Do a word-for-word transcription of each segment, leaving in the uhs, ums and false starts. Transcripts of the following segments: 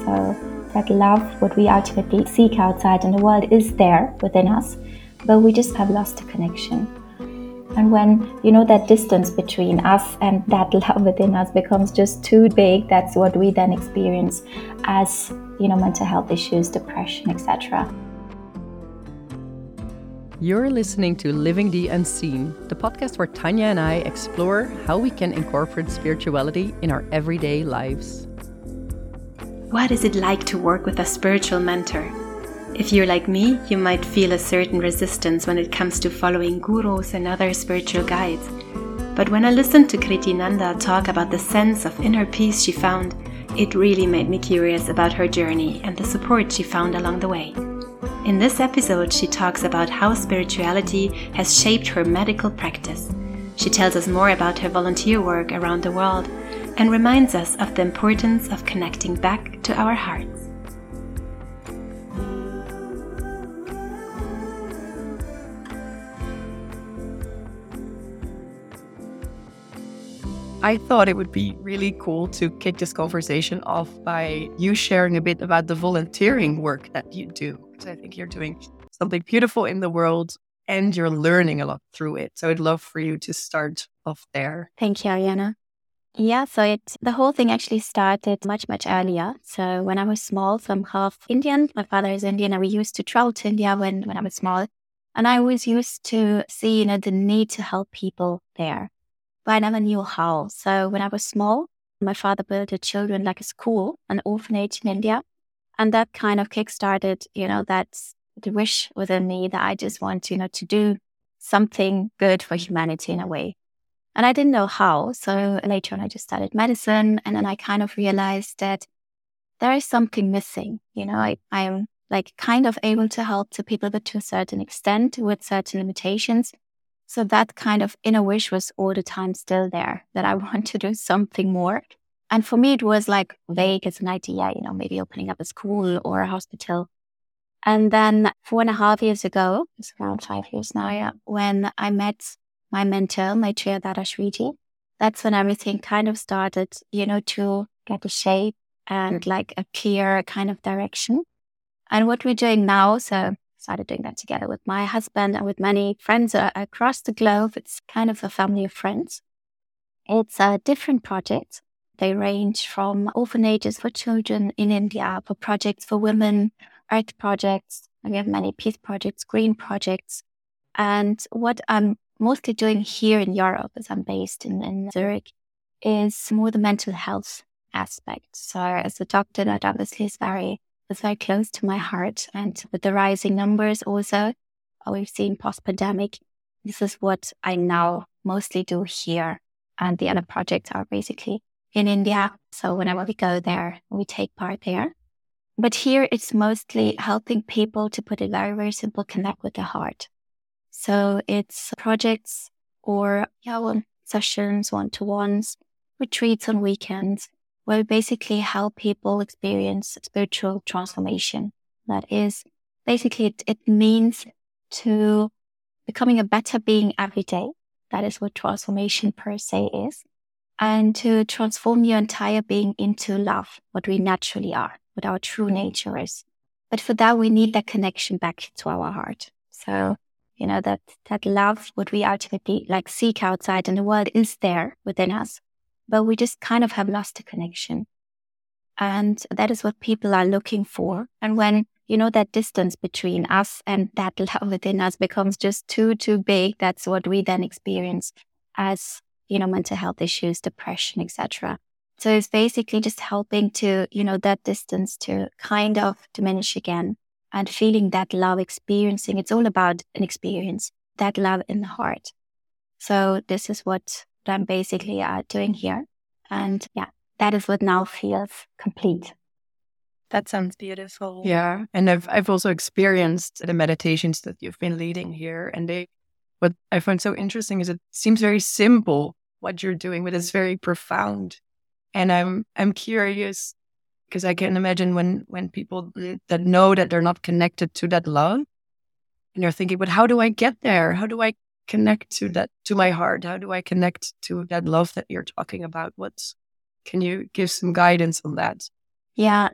So that love, what we ultimately seek outside in the world, is there within us, but we just have lost the connection. And when, you know, that distance between us and that love within us becomes just too big, that's what we then experience as, you know, mental health issues, depression, et cetera. You're listening to Living the Unseen, the podcast where Tanya and I explore how we can incorporate spirituality in our everyday lives. What is it like to work with a spiritual mentor? If you're like me, you might feel a certain resistance when it comes to following gurus and other spiritual guides. But when I listened to Kriti Nanda talk about the sense of inner peace she found, it really made me curious about her journey and the support she found along the way. In this episode, she talks about how spirituality has shaped her medical practice. She tells us more about her volunteer work around the world and reminds us of the importance of connecting back to our hearts. I thought it would be really cool to kick this conversation off by you sharing a bit about the volunteering work that you do. Because I think you're doing something beautiful in the world and you're learning a lot through it. So I'd love for you to start off there. Thank you, Ariana. Yeah, so it the whole thing actually started much, much earlier. So when I was small, so I'm half Indian. My father is Indian, and we used to travel to India when, when I was small. And I always used to see, you know, the need to help people there. But I never knew how. So when I was small, my father built a children like a school, an orphanage in India. And that kind of kickstarted, you know, that's the wish within me that I just want, you know, to do something good for humanity in a way. And I didn't know how. So later on, I just studied medicine. And then I kind of realized that there is something missing. You know, I, I'm like kind of able to help the people, but to a certain extent with certain limitations. So that kind of inner wish was all the time still there, that I want to do something more. And for me, it was like vague as an idea, you know, maybe opening up a school or a hospital. And then four and a half years ago, it's around five years now, yeah, when I met my mentor, Maitreya Dadashriji, that's when everything kind of started, you know, to get a shape and like a clear kind of direction. And what we're doing now, so started doing that together with my husband and with many friends uh, across the globe. It's kind of a family of friends. It's uh, different projects. They range from orphanages for children in India, for projects for women, earth projects, and we have many peace projects, green projects. And what I'm mostly doing here in Europe, as I'm based in, in Zurich, is more the mental health aspect. So as a doctor, that obviously is very It's very close to my heart. And with the rising numbers also, we've seen post-pandemic, this is what I now mostly do here. And the other projects are basically in India. So whenever we go there, we take part there. But here it's mostly helping people, to put it very, very simple, connect with the heart. So it's projects or yeah, one sessions, one-to-ones, retreats on weekends, where we basically help people experience spiritual transformation. That is, basically, it, it means to becoming a better being every day. That is what transformation per se is. And to transform your entire being into love, what we naturally are, what our true nature is. But for that, we need that connection back to our heart. So, you know, that, that love, what we ultimately like seek outside in the world, is there within us. But we just kind of have lost the connection. And that is what people are looking for. And when, you know, that distance between us and that love within us becomes just too, too big, that's what we then experience as, you know, mental health issues, depression, et cetera. So it's basically just helping to, you know, that distance to kind of diminish again and feeling that love, experiencing. It's all about an experience, that love in the heart. So this is what I'm basically uh, doing here. And yeah, that is what now feels complete. That sounds beautiful. Yeah. And I've I've also experienced the meditations that you've been leading here. And they what I find so interesting is it seems very simple what you're doing, but it's very profound. And I'm I'm curious because I can imagine when when people that know that they're not connected to that love, and they're thinking, but how do I get there? How do I connect to that, to my heart? How do I connect to that love that you're talking about? What's, can you give some guidance on that? Yeah,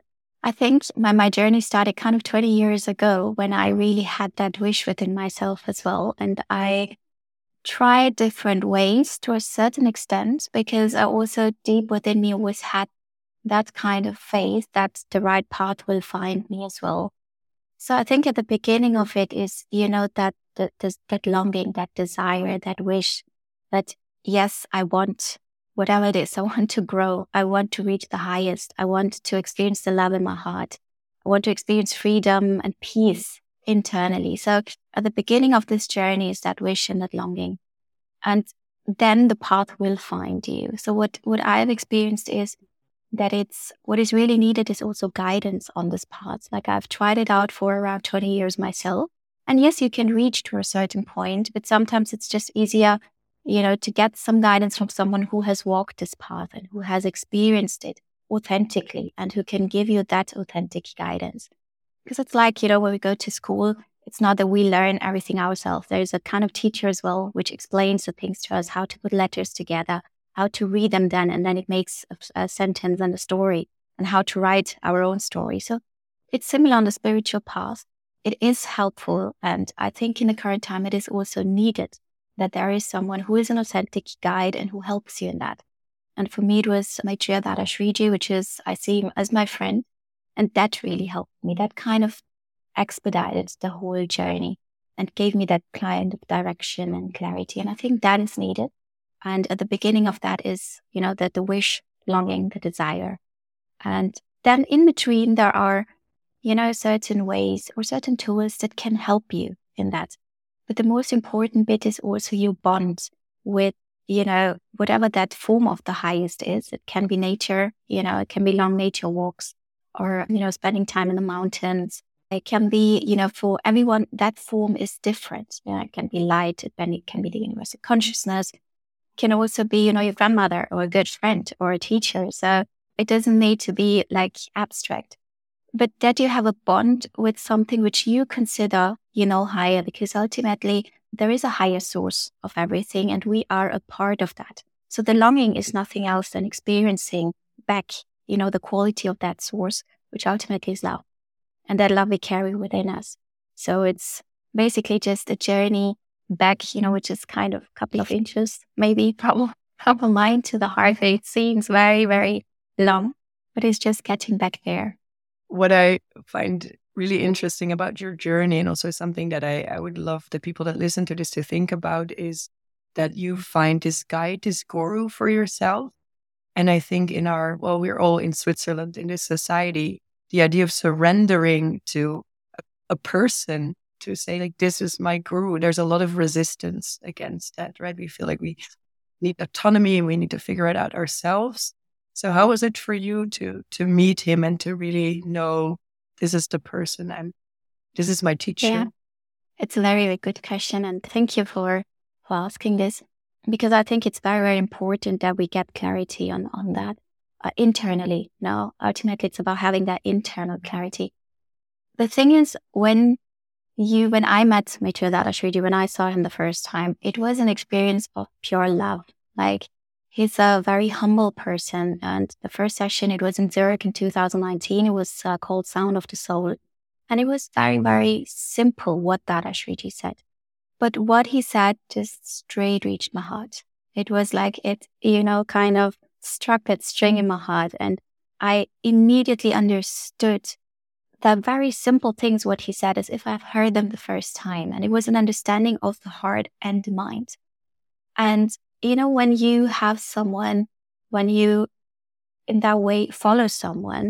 I think my, my journey started kind of twenty years ago when I really had that wish within myself as well. And I tried different ways to a certain extent, because I also deep within me always had that kind of faith that the right path will find me as well. So I think at the beginning of it is, you know, that that, that longing, that desire, that wish that, yes, I want whatever it is. I want to grow. I want to reach the highest. I want to experience the love in my heart. I want to experience freedom and peace internally. So at the beginning of this journey is that wish and that longing. And then the path will find you. So what, what I've experienced is that it's what is really needed is also guidance on this path. Like I've tried it out for around twenty years myself. And yes, you can reach to a certain point, but sometimes it's just easier, you know, to get some guidance from someone who has walked this path and who has experienced it authentically and who can give you that authentic guidance. Because it's like, you know, when we go to school, it's not that we learn everything ourselves. There's a kind of teacher as well, which explains the things to us, how to put letters together, how to read them then, and then it makes a, a sentence and a story, and how to write our own story. So it's similar on the spiritual path. It is helpful, and I think in the current time it is also needed that there is someone who is an authentic guide and who helps you in that. And for me, it was Maitreya Dadashriji, which is, I see him as my friend, and that really helped me. That kind of expedited the whole journey and gave me that kind of direction and clarity. And I think that is needed. And at the beginning of that is, you know, that the wish, longing, the desire. And then in between, there are, you know, certain ways or certain tools that can help you in that. But the most important bit is also you bond with, you know, whatever that form of the highest is. It can be nature, you know, it can be long nature walks or, you know, spending time in the mountains. It can be, you know, for everyone, that form is different. You know, it can be light, it can be the universal consciousness. Can also be, you know, your grandmother or a good friend or a teacher. So it doesn't need to be like abstract, but that you have a bond with something which you consider, you know, higher, because ultimately there is a higher source of everything and we are a part of that. So the longing is nothing else than experiencing back, you know, the quality of that source, which ultimately is love, and that love we carry within us. So it's basically just a journey back, you know, which is kind of a couple of inches, maybe from, from the mind to the heart. It seems very, very long, but it's just getting back there. What I find really interesting about your journey, and also something that I, I would love the people that listen to this to think about, is that you find this guide, this guru for yourself. And I think in our, well, we're all in Switzerland, in this society, the idea of surrendering to a, a person to say, like, this is my guru, there's a lot of resistance against that, right? We feel like we need autonomy and we need to figure it out ourselves. So how was it for you to to meet him and to really know this is the person and this is my teacher? Yeah, it's a very, very good question. And thank you for, for asking this, because I think it's very, very important that we get clarity on, on that uh, internally. No, ultimately, it's about having that internal clarity. The thing is, when You, when I met Maitreya Dadashriji, when I saw him the first time, it was an experience of pure love. Like, he's a very humble person. And the first session, it was in Zurich in two thousand nineteen. It was uh, called Sound of the Soul. And it was very, very simple what Dadashriji said. But what he said just straight reached my heart. It was like it, you know, kind of struck that string in my heart. And I immediately understood the very simple things, what he said, as if I've heard them the first time. And it was an understanding of the heart and the mind. And, you know, when you have someone, when you in that way follow someone,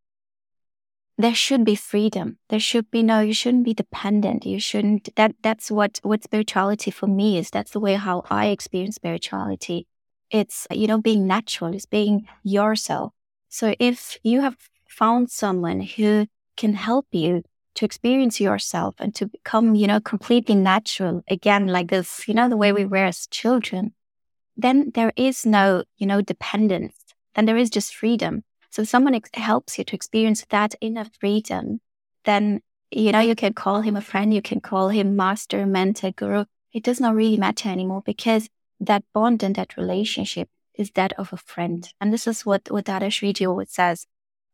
there should be freedom. There should be no, you shouldn't be dependent. You shouldn't, that that's what, what spirituality for me is. That's the way how I experience spirituality. It's, you know, being natural, it's being yourself. So if you have found someone who can help you to experience yourself and to become, you know, completely natural again, like this, you know, the way we were as children, then there is no, you know, dependence. Then there is just freedom. So if someone ex- helps you to experience that inner freedom, then, you know, you can call him a friend, you can call him master, mentor, guru. It does not really matter anymore, because that bond and that relationship is that of a friend. And this is what, what Dadashriji always says.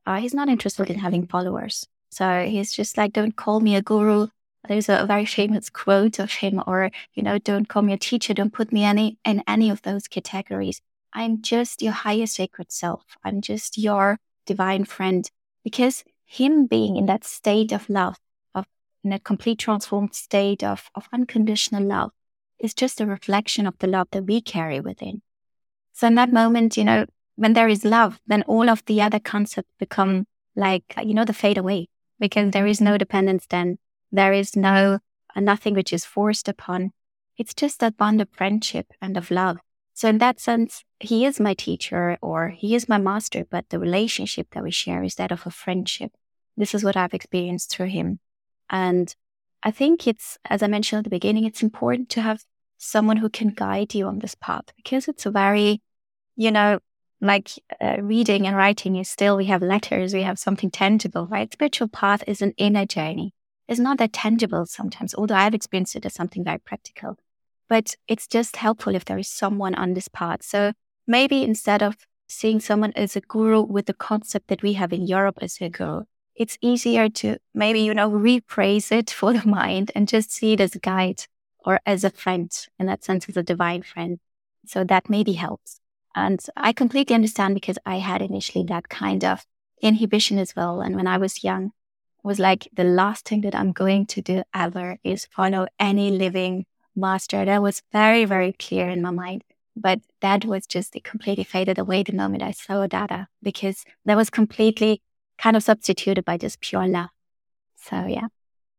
uh, he's not interested in having followers. So he's just like, don't call me a guru. There's a very famous quote of him, or, you know, don't call me a teacher. Don't put me any in any of those categories. I'm just your higher sacred self. I'm just your divine friend. Because him being in that state of love, of in that complete transformed state of, of unconditional love, is just a reflection of the love that we carry within. So in that moment, you know, when there is love, then all of the other concepts become like, you know, the fade away, because there is no dependence then. There is no, uh, nothing which is forced upon. It's just that bond of friendship and of love. So in that sense, he is my teacher or he is my master, but the relationship that we share is that of a friendship. This is what I've experienced through him. And I think it's, as I mentioned at the beginning, it's important to have someone who can guide you on this path, because it's a very, you know, like uh, reading and writing is still, we have letters, we have something tangible, right? Spiritual path is an inner journey. It's not that tangible sometimes, although I've experienced it as something very practical. But it's just helpful if there is someone on this path. So maybe instead of seeing someone as a guru with the concept that we have in Europe as a guru, it's easier to maybe, you know, rephrase it for the mind and just see it as a guide or as a friend, in that sense, as a divine friend. So that maybe helps. And I completely understand, because I had initially that kind of inhibition as well. And when I was young, was like, the last thing that I'm going to do ever is follow any living master. That was very, very clear in my mind. But that was just, it completely faded away the moment I saw Dada, because that was completely kind of substituted by just pure love. So, yeah.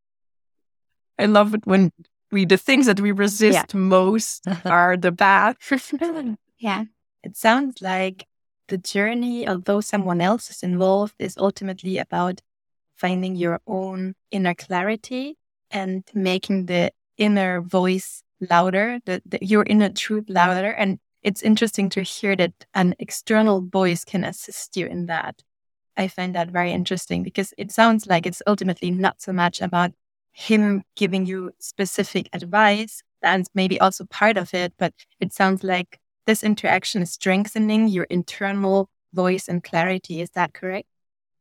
I love it when we, the things that we resist Yeah. most are the bad. Yeah. It sounds like the journey, although someone else is involved, is ultimately about finding your own inner clarity and making the inner voice louder, the, the, your inner truth louder. And it's interesting to hear that an external voice can assist you in that. I find that very interesting, because it sounds like it's ultimately not so much about him giving you specific advice. That's maybe also part of it, but it sounds like this interaction is strengthening your internal voice and clarity. Is that correct?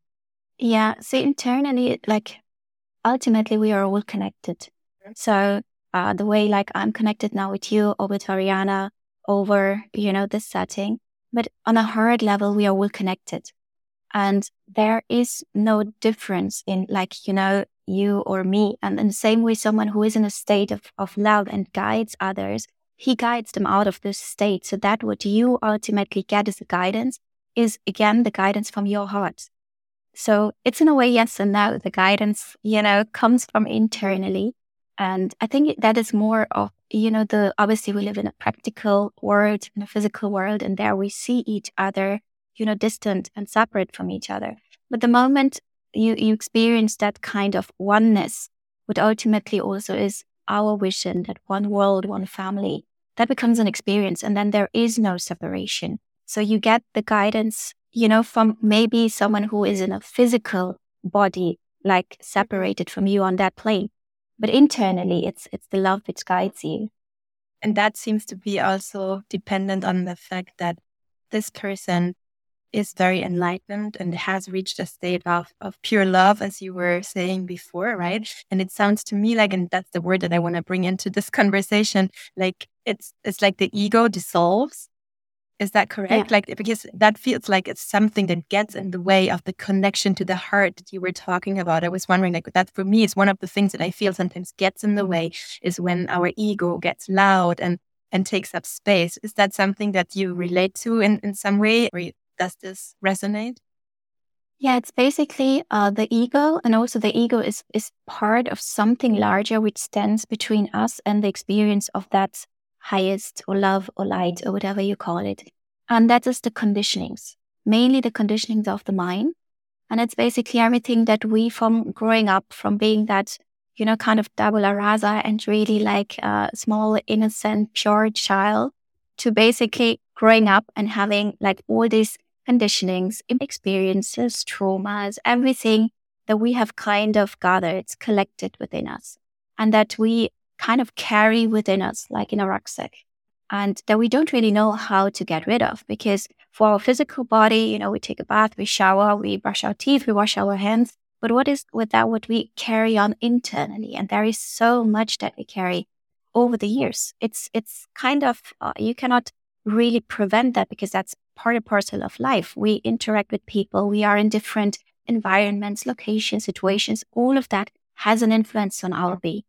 Yeah. So internally, like, ultimately, we are all connected. So uh, the way, like, I'm connected now with you or with Ariana over, you know, this setting, but on a heart level, we are all connected. And there is no difference in, like, you know, you or me. And in the same way, someone who is in a state of, of love and guides others, he guides them out of this state. So that what you ultimately get as a guidance is, again, the guidance from your heart. So it's in a way, yes and no. The guidance, you know, comes from internally. And I think that is more of, you know, the, obviously we live in a practical world, in a physical world, and there we see each other, you know, distant and separate from each other. But the moment you, you experience that kind of oneness, what ultimately also is our vision, that one world, one family, that becomes an experience. And then there is no separation. So you get the guidance, you know, from maybe someone who is in a physical body, like separated from you on that plane. But internally, it's it's the love which guides you. And that seems to be also dependent on the fact that this person is very enlightened and has reached a state of, of pure love, as you were saying before, right? And it sounds to me like, and that's the word that I want to bring into this conversation, like it's it's like the ego dissolves. Is that correct? Yeah. Like, because that feels like it's something that gets in the way of the connection to the heart that you were talking about. I was wondering, like, that for me is one of the things that I feel sometimes gets in the way, is when our ego gets loud and, and takes up space. Is that something that you relate to in, in some way? Or does this resonate? Yeah, it's basically uh, the ego. And also the ego is, is part of something larger which stands between us and the experience of that highest or love or light or whatever you call it. And that is the conditionings, mainly the conditionings of the mind. And it's basically everything that we, from growing up, from being that, you know, kind of tabula rasa and really like a small, innocent, pure child, to basically growing up and having like all these conditionings, experiences, traumas, everything that we have kind of gathered, collected within us, and that we kind of carry within us, like in a rucksack, and that we don't really know how to get rid of, because for our physical body, you know, we take a bath, we shower, we brush our teeth, we wash our hands. But what is with that, what we carry on internally? And there is so much that we carry over the years. It's, it's kind of, uh, you cannot really prevent that because that's part and parcel of life. We interact with people. We are in different environments, locations, situations. All of that has an influence on our being.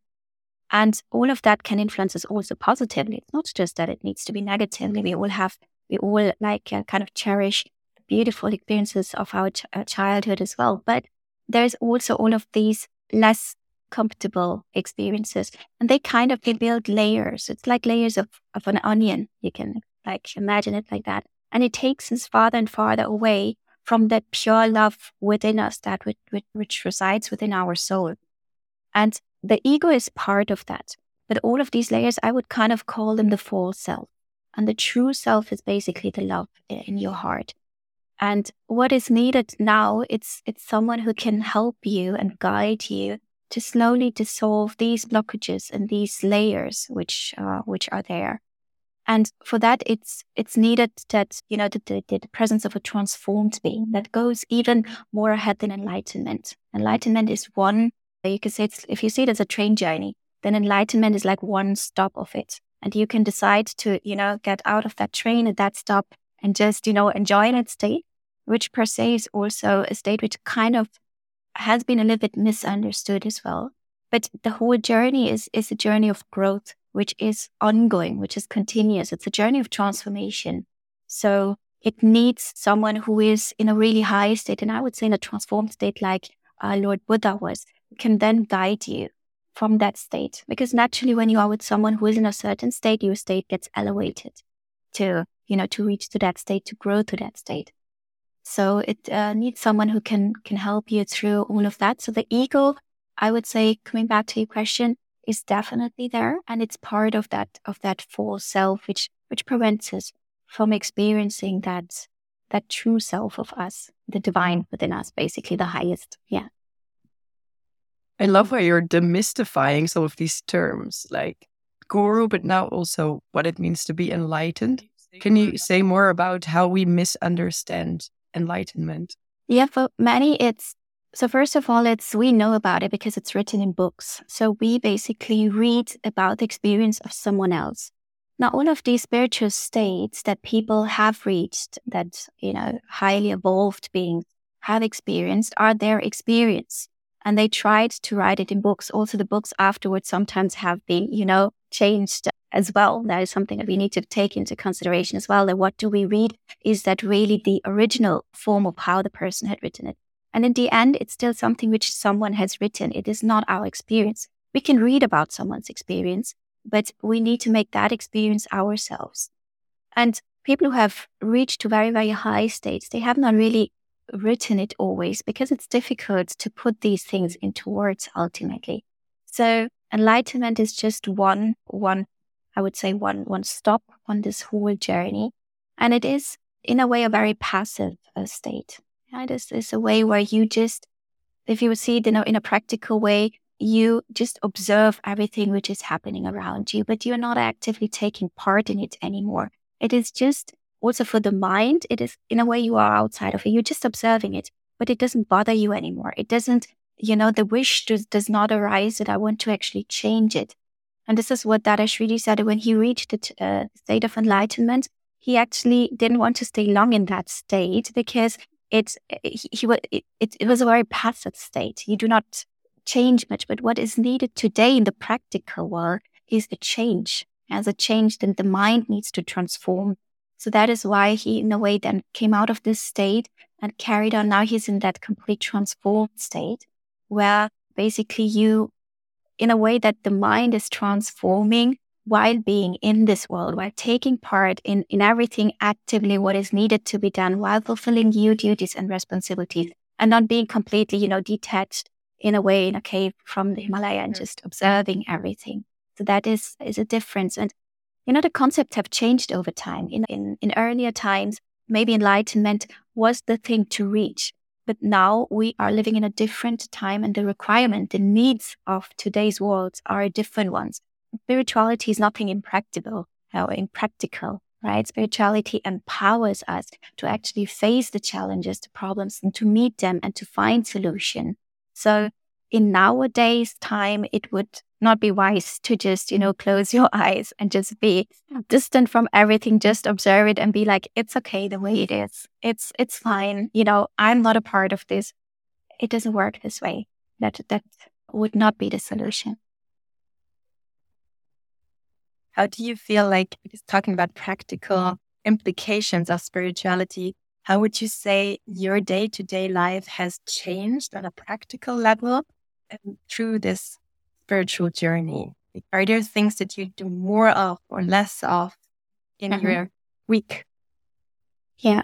And all of that can influence us also positively. It's not just that it needs to be negatively. We all have, we all like uh, kind of cherish the beautiful experiences of our ch- uh, childhood as well. But there's also all of these less comfortable experiences, and they kind of, they build layers. It's like layers of, of an onion. You can like imagine it like that. And it takes us farther and farther away from that pure love within us, that which, which, which resides within our soul. And the ego is part of that. But all of these layers, I would kind of call them the false self. And the true self is basically the love in your heart. And what is needed now, it's it's someone who can help you and guide you to slowly dissolve these blockages and these layers which uh, which are there. And for that, it's it's needed that, you know, the, the, the presence of a transformed being that goes even more ahead than enlightenment. Enlightenment is one, you can say, it's, if you see it as a train journey, then enlightenment is like one stop of it. And you can decide to, you know, get out of that train at that stop and just, you know, enjoy that state, which per se is also a state which kind of has been a little bit misunderstood as well. But the whole journey is, is a journey of growth, which is ongoing, which is continuous. It's a journey of transformation. So it needs someone who is in a really high state, and I would say in a transformed state like uh, Lord Buddha was, who can then guide you from that state. Because naturally, when you are with someone who is in a certain state, your state gets elevated to, you know, to reach to that state, to grow to that state. So it uh, needs someone who can can help you through all of that. So the ego, I would say, coming back to your question, is definitely there, and it's part of that of that false self, which which prevents us from experiencing that that true self of us, the divine within us, basically the highest. Yeah. I love how you're demystifying some of these terms, like guru, but now also what it means to be enlightened. Can you say more about how we misunderstand enlightenment? Yeah, for many, it's, so first of all, it's, we know about it because it's written in books. So we basically read about the experience of someone else. Now, all of these spiritual states that people have reached, that, you know, highly evolved beings have experienced, are their experience. And they tried to write it in books. Also, the books afterwards sometimes have been, you know, changed as well. That is something that we need to take into consideration as well. That what do we read? Is that really the original form of how the person had written it? And in the end, it's still something which someone has written. It is not our experience. We can read about someone's experience, but we need to make that experience ourselves. And people who have reached to very, very high states, they have not really written it always, because it's difficult to put these things into words ultimately. So enlightenment is just one, one, I would say one, one stop on this whole journey. And it is in a way a very passive uh, state. Yeah, it is, it's a way where you just, if you would see it in a, in a practical way, you just observe everything which is happening around you, but you're not actively taking part in it anymore. It is just, also for the mind, it is, in a way, you are outside of it. You're just observing it, but it doesn't bother you anymore. It doesn't, you know, the wish does, does not arise that I want to actually change it. And this is what Dada Shridi said when he reached the uh, state of enlightenment. He actually didn't want to stay long in that state because it, he, he, it, it, it was a very passive state. You do not change much, but what is needed today in the practical world is a change. As a change, then the mind needs to transform. So that is why he, in a way, then came out of this state and carried on. Now he's in that complete transformed state where basically you, in a way that the mind is transforming while being in this world, while taking part in, in everything actively, what is needed to be done, while fulfilling your duties and responsibilities, and not being completely, you know, detached in a way in a cave from the Himalaya and just observing everything. So that is, is a difference. And you know, the concepts have changed over time. In, in in earlier times, maybe enlightenment was the thing to reach. But now we are living in a different time, and the requirement, the needs of today's world are different ones. Spirituality is nothing impractical or impractical. right? Spirituality empowers us to actually face the challenges, the problems, and to meet them and to find solution. So in nowadays time, it would not be wise to just, you know, close your eyes and just be distant from everything, just observe it and be like, it's okay the way it is. It's, it's fine. You know, I'm not a part of this. It doesn't work this way. That, that would not be the solution. How do you feel like, because talking about practical implications of spirituality, how would you say your day-to-day life has changed on a practical level um, through this spiritual journey? Like, are there things that you do more of or less of in Mhm. your week? Yeah.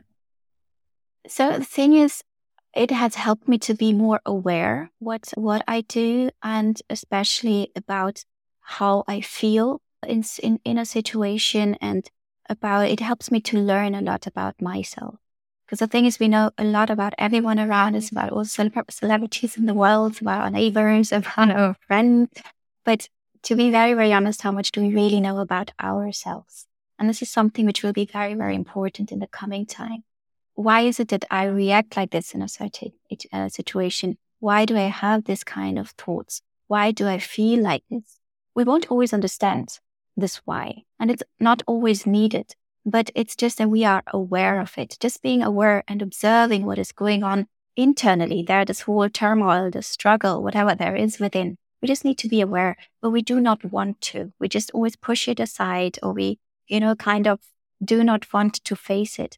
So the thing is, it has helped me to be more aware what what I do, and especially about how I feel in s- in, in a situation, and about it helps me to learn a lot about myself. Because the thing is, we know a lot about everyone around us, about all the celeb- celebrities in the world, about our neighbors, about our friends. But to be very, very honest, how much do we really know about ourselves? And this is something which will be very, very important in the coming time. Why is it that I react like this in a certain uh, situation? Why do I have this kind of thoughts? Why do I feel like this? We won't always understand this why, and it's not always needed, but it's just that we are aware of it. Just being aware and observing what is going on internally, there, this whole turmoil, the struggle, whatever there is within. We just need to be aware, but we do not want to. We just always push it aside, or we, you know, kind of do not want to face it.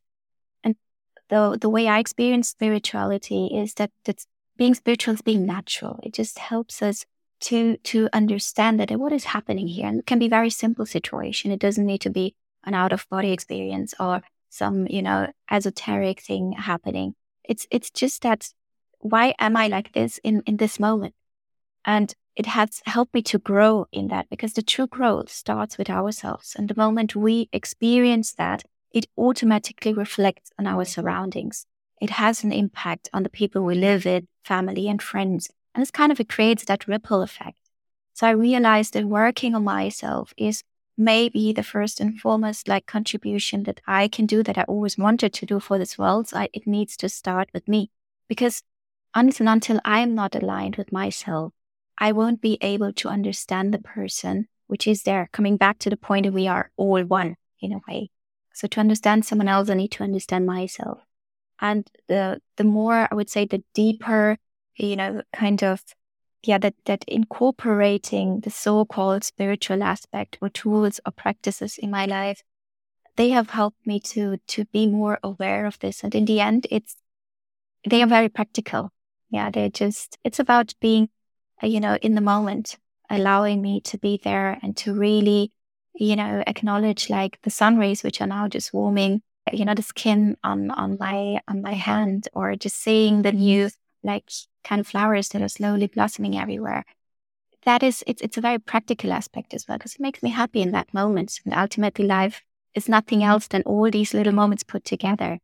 The, the way I experience spirituality is that that's, being spiritual is being natural. It just helps us to to understand that what is happening here. And it can be a very simple situation. It doesn't need to be an out-of-body experience or some, you know, esoteric thing happening. It's it's just that, why am I like this in, in this moment? And it has helped me to grow in that, because the true growth starts with ourselves. And the moment we experience that, it automatically reflects on our surroundings. It has an impact on the people we live with, family and friends. And it's kind of, it creates that ripple effect. So I realized that working on myself is maybe the first and foremost like contribution that I can do, that I always wanted to do for this world. So I, it needs to start with me, because until, until I'm not aligned with myself, I won't be able to understand the person which is there. Coming back to the point that we are all one in a way. So to understand someone else, I need to understand myself. And the the more, I would say, the deeper, you know, kind of, yeah, that, that incorporating the so-called spiritual aspect or tools or practices in my life, they have helped me to to be more aware of this. And in the end, it's, they are very practical. Yeah, they're just, it's about being, uh, you know, in the moment, allowing me to be there and to really, you know, acknowledge like the sun rays, which are now just warming, you know, the skin on, on my, on my hand, or just seeing the new, like, kind of flowers that are slowly blossoming everywhere. That is, it's, it's a very practical aspect as well, because it makes me happy in that moment. And ultimately life is nothing else than all these little moments put together.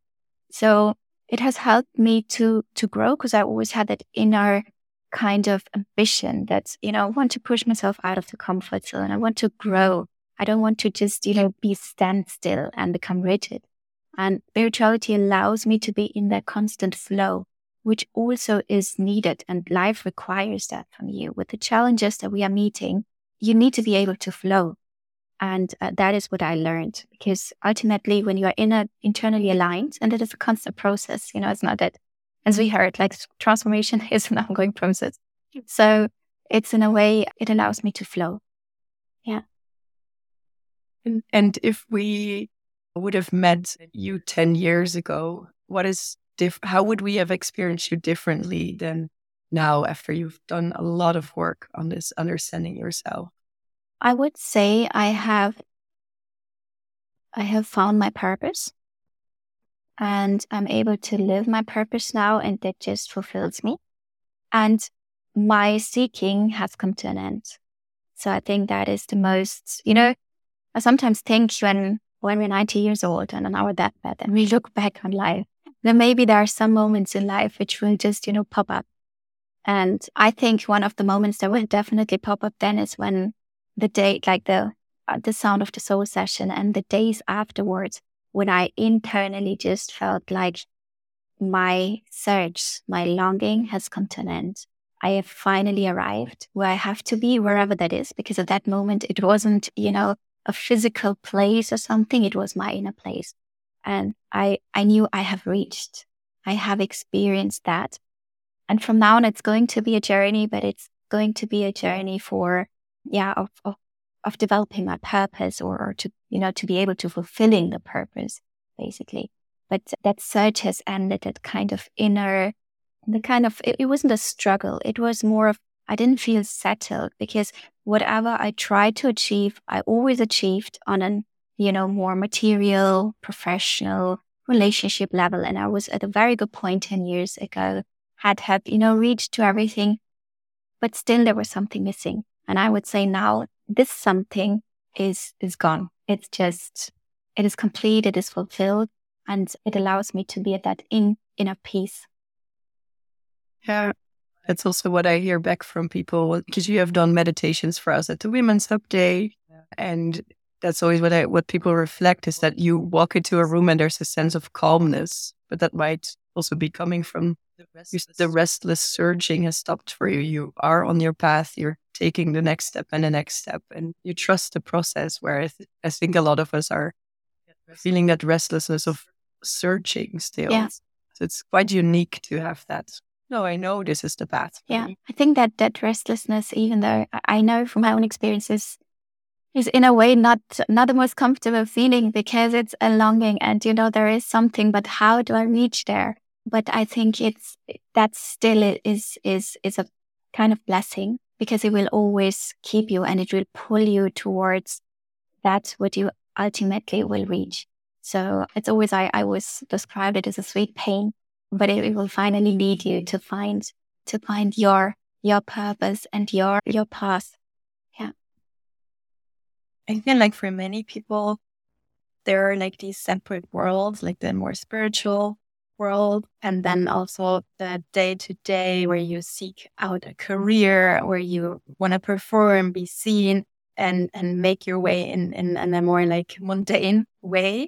So it has helped me to, to grow, because I always had that inner kind of ambition that, you know, I want to push myself out of the comfort zone. I want to grow. I don't want to just, you know, be stand still and become rigid. And spirituality allows me to be in that constant flow, which also is needed. And life requires that from you. With the challenges that we are meeting, you need to be able to flow. And uh, that is what I learned, because ultimately when you are in a, internally aligned, and it is a constant process, you know, it's not that, as we heard, like transformation is an ongoing process. So it's, in a way, it allows me to flow. Yeah. And, and if we would have met you ten years ago, what is diff- how would we have experienced you differently than now, after you've done a lot of work on this understanding yourself? I would say I have, I have found my purpose, and I'm able to live my purpose now, and that just fulfills me. And my seeking has come to an end. So I think that is the most, you know, I sometimes think when, when we're ninety years old and now we're that bad and we look back on life, then maybe there are some moments in life which will just, you know, pop up. And I think one of the moments that will definitely pop up then is when the day, like the, uh, the Sound of the Soul session and the days afterwards, when I internally just felt like my search, my longing has come to an end. I have finally arrived where I have to be, wherever that is, because at that moment it wasn't, you know, a physical place or something. It was my inner place. And I, I knew I have reached, I have experienced that. And from now on, it's going to be a journey, but it's going to be a journey for, yeah, of, of, of developing my purpose, or, or to, you know, to be able to fulfilling the purpose, basically. But that search has ended, that kind of inner, the kind of, it, it wasn't a struggle. It was more of, I didn't feel settled, because whatever I tried to achieve, I always achieved on an, you know, more material, professional relationship level. And I was at a very good point ten years ago, had had, you know, reached to everything, but still there was something missing. And I would say now this something is, is gone. It's just, it is complete, it is fulfilled, and it allows me to be at that in, inner peace. Yeah. That's also what I hear back from people, because you have done meditations for us at the Women's Hub Day. And that's always what I, what people reflect, is that you walk into a room and there's a sense of calmness, but that might also be coming from the restless, the restless searching has stopped for you. You are on your path, you're taking the next step and the next step, and you trust the process, where I, th- I think a lot of us are feeling that restlessness of searching still. Yeah. So it's quite unique to have that. No, I know this is the path. Yeah, I think that that restlessness, even though I know from my own experiences, is in a way not not the most comfortable feeling, because it's a longing and, you know, there is something, but how do I reach there? But I think it's that still is is is a kind of blessing, because it will always keep you and it will pull you towards that what you ultimately will reach. So it's always, I, I always describe it as a sweet pain, but it, it will finally lead you to find to find your your purpose and your your path. Yeah. I feel like for many people, there are like these separate worlds, like the more spiritual world, and then also the day to day where you seek out a career, where you want to perform, be seen, and and make your way in, in, in a more like mundane way.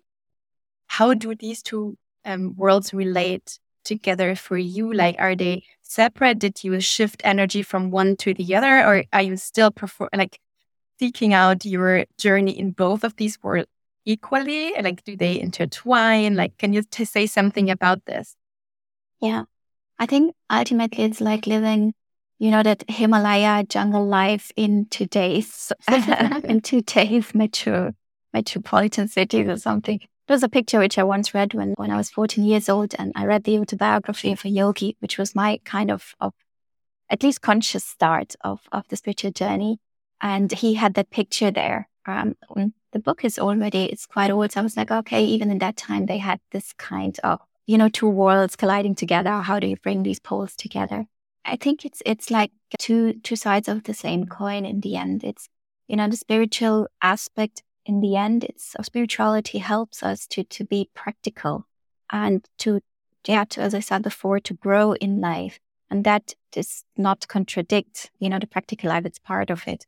How do these two um, worlds relate together for you? Like, are they separate? Did you shift energy from one to the other, or are you still perform like seeking out your journey in both of these worlds equally? Like, do they intertwine? Like, can you t- say something about this? Yeah, I think ultimately it's like living, you know, that Himalaya jungle life in today's in today's metro metropolitan cities or something. There was a picture which I once read when, when I was fourteen years old, and I read the autobiography of a yogi, which was my kind of, of at least conscious start of, of the spiritual journey. And he had that picture there. Um, the book is already, it's quite old. So I was like, okay, even in that time, they had this kind of, you know, two worlds colliding together. How do you bring these poles together? I think it's it's like two two sides of the same coin in the end. It's, you know, the spiritual aspect in the end, it's spirituality helps us to to be practical and to, yeah, to, as I said before, to grow in life. And that does not contradict, you know, the practical life. It's part of it.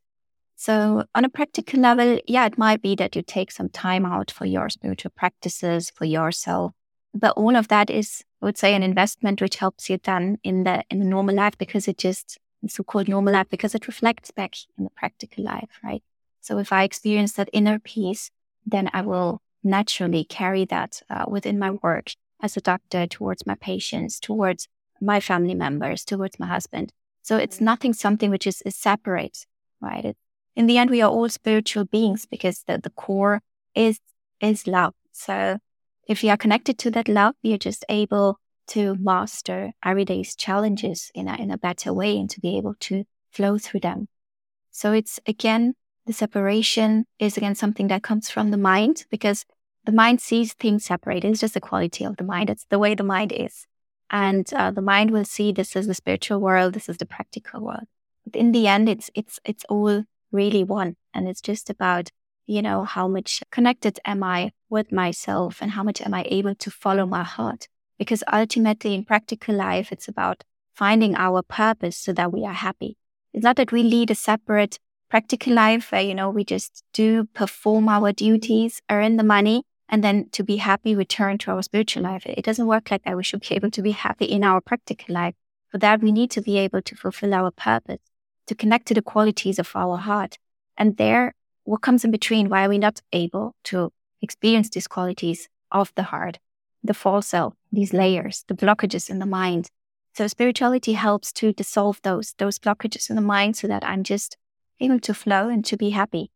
So on a practical level, yeah, it might be that you take some time out for your spiritual practices, for yourself. But all of that is, I would say, an investment which helps you then in the in the normal life, because it just, the so-called normal life, because it reflects back in the practical life, right? So if I experience that inner peace, then I will naturally carry that uh, within my work as a doctor, towards my patients, towards my family members, towards my husband. So it's nothing, something which is, is separate, right? It, in the end, we are all spiritual beings, because the, the core is is love. So if you are connected to that love, you're just able to master everyday's challenges in a, in a better way, and to be able to flow through them. So it's, again, the separation is, again, something that comes from the mind, because the mind sees things separate. It's just the quality of the mind. It's the way the mind is. And uh, the mind will see this is the spiritual world, this is the practical world. But in the end, it's it's it's all really one. And it's just about, you know, how much connected am I with myself, and how much am I able to follow my heart? Because ultimately in practical life, it's about finding our purpose so that we are happy. It's not that we lead a separate practical life where, you know, we just do perform our duties, earn the money, and then to be happy, return to our spiritual life. It doesn't work like that. We should be able to be happy in our practical life. For that, we need to be able to fulfill our purpose, to connect to the qualities of our heart. And there, what comes in between? Why are we not able to experience these qualities of the heart, the false self, these layers, the blockages in the mind? So spirituality helps to dissolve those, those blockages in the mind so that I'm just able to flow and to be happy.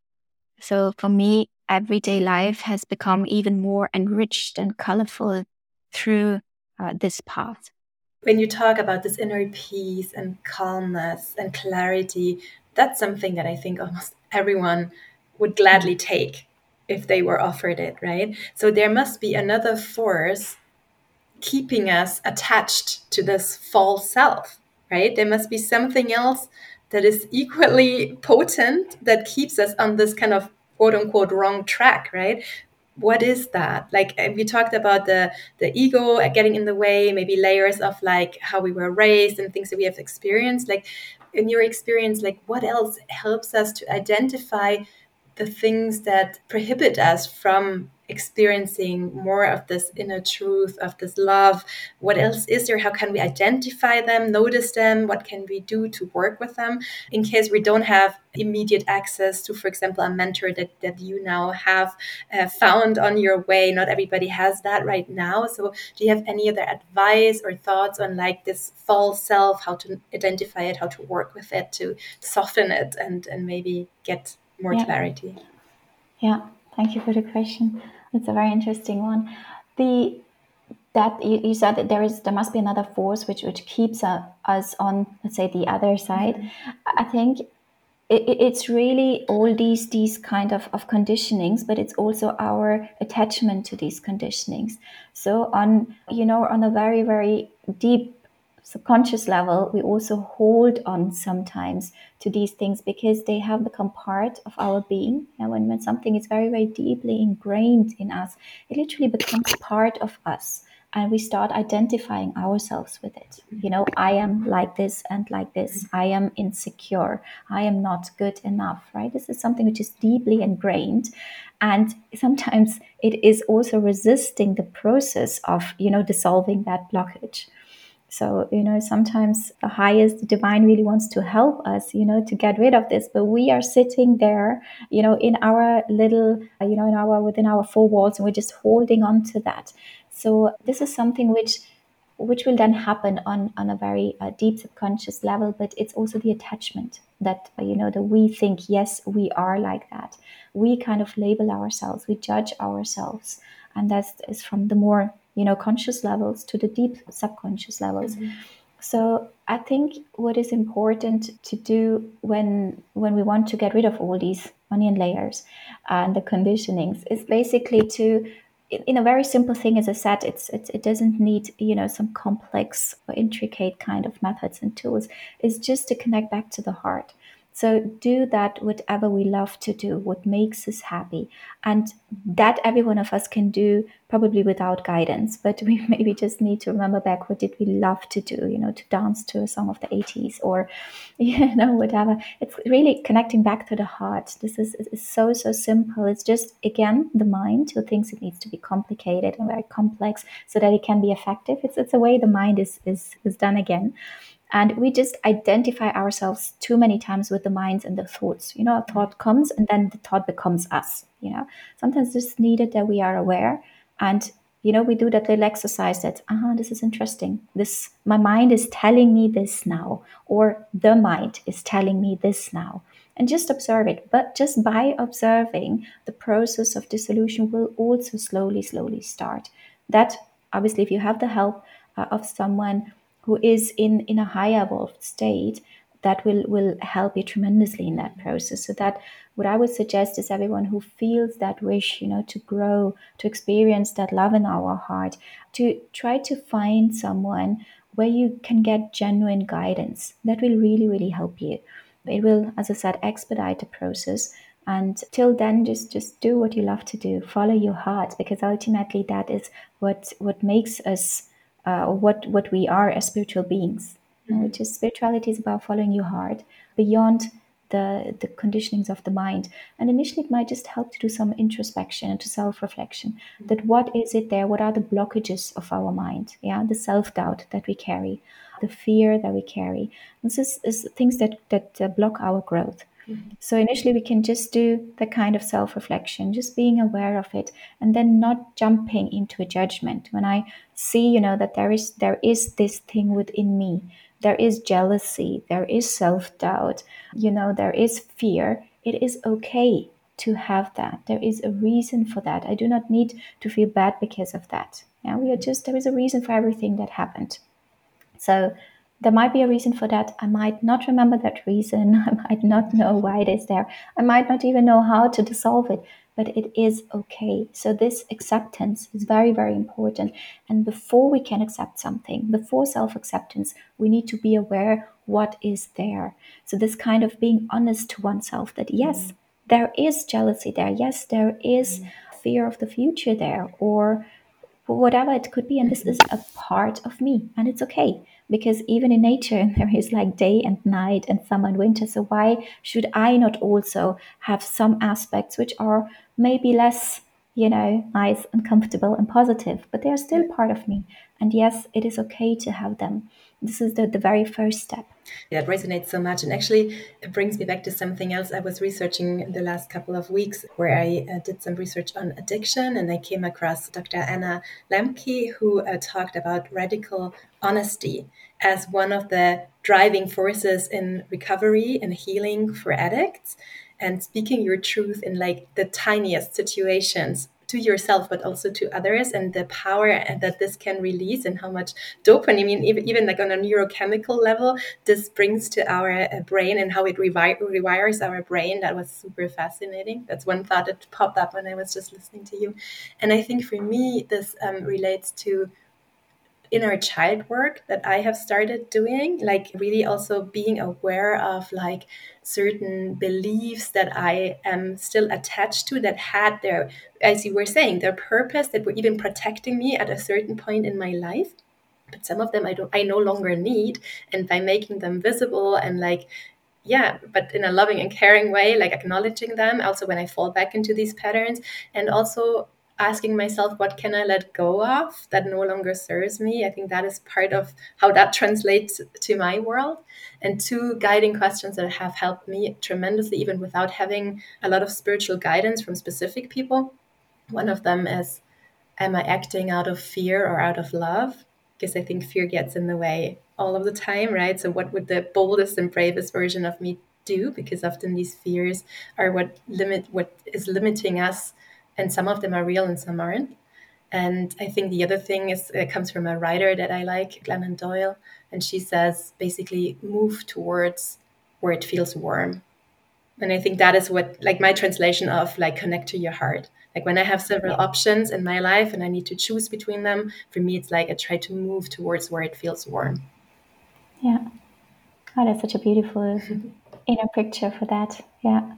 So for me, everyday life has become even more enriched and colorful through uh, this path. When you talk about this inner peace and calmness and clarity, that's something that I think almost everyone would gladly take if they were offered it, right? So there must be another force keeping us attached to this false self, right? There must be something else that is equally potent that keeps us on this kind of quote unquote wrong track, right? What is that? Like we talked about the the ego getting in the way, maybe layers of like how we were raised and things that we have experienced. Like in your experience, like what else helps us to identify the things that prohibit us from experiencing more of this inner truth, of this love? What else is there? How can we identify them, notice them? What can we do to work with them in case we don't have immediate access to, for example, a mentor that, that you now have uh, found on your way? Not everybody has that right now. So do you have any other advice or thoughts on like this false self, how to identify it, how to work with it, to soften it and, and maybe get more Yeah. clarity? Yeah, thank you for the question. It's a very interesting one. The that you, you said that there is there must be another force which which keeps uh, us on, let's say, the other side. Mm-hmm. I think it, it's really all these these kind of, of conditionings, but it's also our attachment to these conditionings. So on you know on a very very deep subconscious level, we also hold on sometimes to these things because they have become part of our being. And when, when something is very, very deeply ingrained in us, it literally becomes part of us. And we start identifying ourselves with it. You know, I am like this and like this. I am insecure. I am not good enough, right? This is something which is deeply ingrained. And sometimes it is also resisting the process of, you know, dissolving that blockage. So, you know, sometimes the highest, the divine really wants to help us, you know, to get rid of this. But we are sitting there, you know, in our little, you know, in our, within our four walls, and we're just holding on to that. So this is something which, which will then happen on, on a very uh, deep subconscious level. But it's also the attachment that, you know, that we think, yes, we are like that. We kind of label ourselves, we judge ourselves. And that is from the more, you know, conscious levels to the deep subconscious levels. Mm-hmm. So I think what is important to do when when we want to get rid of all these onion layers and the conditionings is basically to, in a very simple thing, as I said, it's, it's it doesn't need, you know, some complex or intricate kind of methods and tools. It's just to connect back to the heart. So do that, whatever we love to do, what makes us happy. And that every one of us can do probably without guidance, but we maybe just need to remember back, what did we love to do, you know, to dance to a song of the eighties or, you know, whatever. It's really connecting back to the heart. This is, is so, so simple. It's just, again, the mind who thinks it needs to be complicated and very complex so that it can be effective. It's, it's a way the mind is, is, is done again. And we just identify ourselves too many times with the minds and the thoughts. You know, a thought comes and then the thought becomes us. You know, sometimes it's needed that we are aware. And, you know, we do that little exercise that, ah, this is interesting. This, my mind is telling me this now, or the mind is telling me this now. And just observe it. But just by observing, the process of dissolution will also slowly, slowly start. That, obviously, if you have the help uh, of someone who is in, in a higher evolved state, that will, will help you tremendously in that process. So that what I would suggest is everyone who feels that wish, you know, to grow, to experience that love in our heart, to try to find someone where you can get genuine guidance. That will really, really help you. It will, as I said, expedite the process. And till then, just, just do what you love to do. Follow your heart, because ultimately that is what, what makes us Uh, what what we are as spiritual beings, mm-hmm. which is spirituality is about following your heart beyond the, the conditionings of the mind. And initially, it might just help to do some introspection and to self-reflection. That what is it there? What are the blockages of our mind? Yeah, the self-doubt that we carry, the fear that we carry. This is, is things that that uh, block our growth. So initially, we can just do the kind of self-reflection, just being aware of it, and then not jumping into a judgment. When I see, you know, that there is there is this thing within me, there is jealousy, there is self-doubt, you know, there is fear. It is okay to have that. There is a reason for that. I do not need to feel bad because of that. Yeah, we are just there is a reason for everything that happened. So there might be a reason for that. I might not remember that reason. I might not know why it is there. I might not even know how to dissolve it, but it is okay. So this acceptance is very, very important. And before we can accept something, before self-acceptance, we need to be aware what is there. So this kind of being honest to oneself that yes, there is jealousy there. Yes, there is fear of the future there, or whatever it could be. And this is a part of me, and it's okay, because even in nature there is like day and night and summer and winter. So why should I not also have some aspects which are maybe less, you know, nice and comfortable and positive, but they're still part of me. And yes, it is okay to have them. This is the, the very first step. Yeah, it resonates so much. And actually, it brings me back to something else I was researching the last couple of weeks, where I uh, did some research on addiction. And I came across Doctor Anna Lembke, who uh, talked about radical honesty as one of the driving forces in recovery and healing for addicts. And speaking your truth in like the tiniest situations, to yourself, but also to others, and the power that this can release, and how much dopamine, I mean, even, even like on a neurochemical level, this brings to our uh, brain, and how it revi- rewires our brain. That was super fascinating. That's one thought that popped up when I was just listening to you. And I think for me, this um, relates to inner child work that I have started doing, like really also being aware of like certain beliefs that I am still attached to, that had their, as you were saying, their purpose, that were even protecting me at a certain point in my life. But some of them I don't, I no longer need. And by making them visible and like, yeah, but in a loving and caring way, like acknowledging them also when I fall back into these patterns, and also asking myself, what can I let go of that no longer serves me? I think that is part of how that translates to my world. And two guiding questions that have helped me tremendously, even without having a lot of spiritual guidance from specific people. One of them is, am I acting out of fear or out of love? Because I think fear gets in the way all of the time, right? So what would the boldest and bravest version of me do? Because often these fears are what limit what is limiting us, and some of them are real and some aren't. And I think the other thing is, it comes from a writer that I like, Glennon Doyle, and she says basically move towards where it feels warm. And I think that is what, like my translation of like connect to your heart. Like when I have several options in my life and I need to choose between them, for me, it's like I try to move towards where it feels warm. Yeah. Oh, that's such a beautiful inner picture for that. Yeah.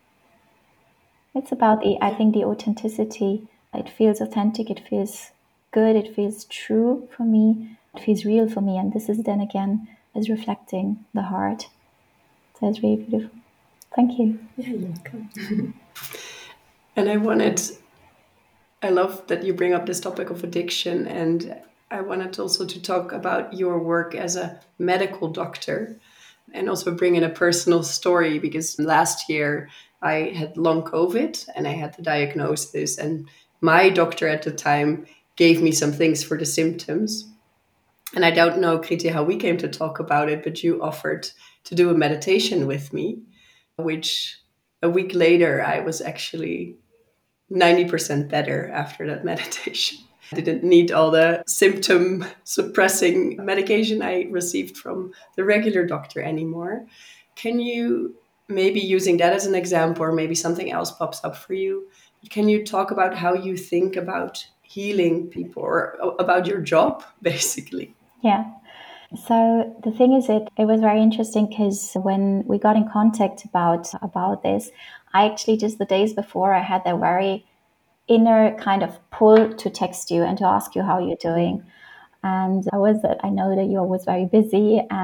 It's about the, I think, the authenticity. It feels authentic. It feels good. It feels true for me. It feels real for me. And this is then again is reflecting the heart. So it's really beautiful. Thank you. Yeah, you're welcome. And I wanted, I love that you bring up this topic of addiction. And I wanted also to talk about your work as a medical doctor, and also bring in a personal story, because last year I had long COVID and I had the diagnosis, and my doctor at the time gave me some things for the symptoms. And I don't know, Kriti, how we came to talk about it, but you offered to do a meditation with me, which a week later I was actually ninety percent better after that meditation. I didn't need all the symptom suppressing medication I received from the regular doctor anymore. Can you, maybe using that as an example, or maybe something else pops up for you, can you talk about how you think about healing people, or about your job, basically? Yeah. So the thing is, it it was very interesting, because when we got in contact about about this, I actually just the days before I had a very inner kind of pull to text you and to ask you how you're doing. And I was I know that you're always very busy, and